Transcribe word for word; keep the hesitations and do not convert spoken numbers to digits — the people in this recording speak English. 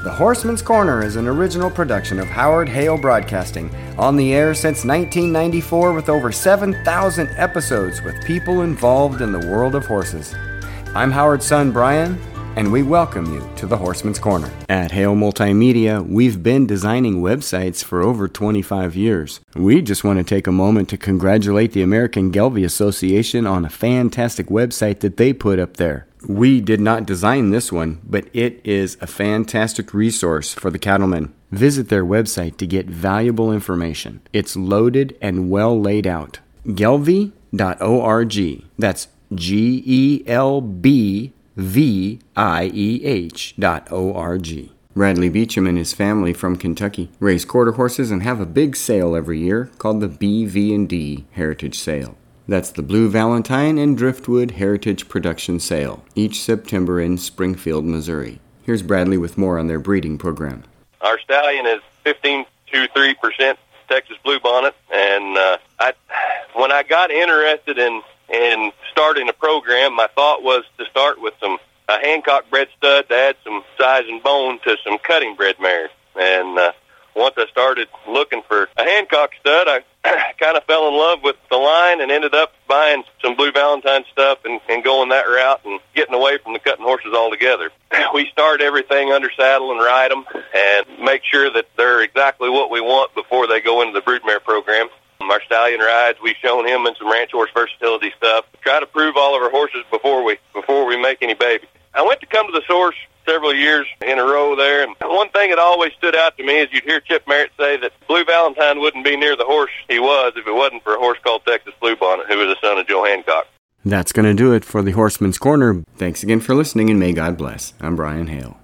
The Horseman's Corner is an original production of Howard Hale Broadcasting, on the air since nineteen ninety-four with over seven thousand episodes with people involved in the world of horses. I'm Howard's son, Brian, and we welcome you to the Horseman's Corner. At Hale Multimedia, we've been designing websites for over twenty-five years. We just want to take a moment to congratulate the American Gelbvieh Association on a fantastic website that they put up there. We did not design this one, but it is a fantastic resource for the cattlemen. Visit their website to get valuable information. It's loaded and well laid out. gelbvieh dot org. That's G E L B V I E H dot O R G. Bradley Beecham and his family from Kentucky raise quarter horses and have a big sale every year called the B V and D Heritage Sale. That's the Blue Valentine and Driftwood Heritage Production Sale, each September in Springfield, Missouri. Here's Bradley with more on their breeding program. Our stallion is fifteen to three percent Texas Bluebonnet, and uh, I, when I got interested in, in starting a program, my thought was to start with some a Hancock bred stud to add some size and bone to some cutting bred mares. And uh, once I started looking for a Hancock stud, I kind of fell in love with the line and ended up buying some Blue Valentine stuff and, and going that route and getting away from the cutting horses altogether. We start everything under saddle and ride them and make sure that they're exactly what we want before they go into the broodmare program. Our stallion rides, we've shown him in some ranch horse versatility stuff. Try to prove all of our horses before we before we make any babies. I went to come to the source several years in a row there, and one thing that always stood out to me is you'd hear Chip Merritt say that Blue Valentine wouldn't be near the horse he was if it wasn't for a horse called Texas Bluebonnet, who was the son of Joe Hancock. That's going to do it for the Horseman's Corner. Thanks again for listening, and may God bless. I'm Brian Hale.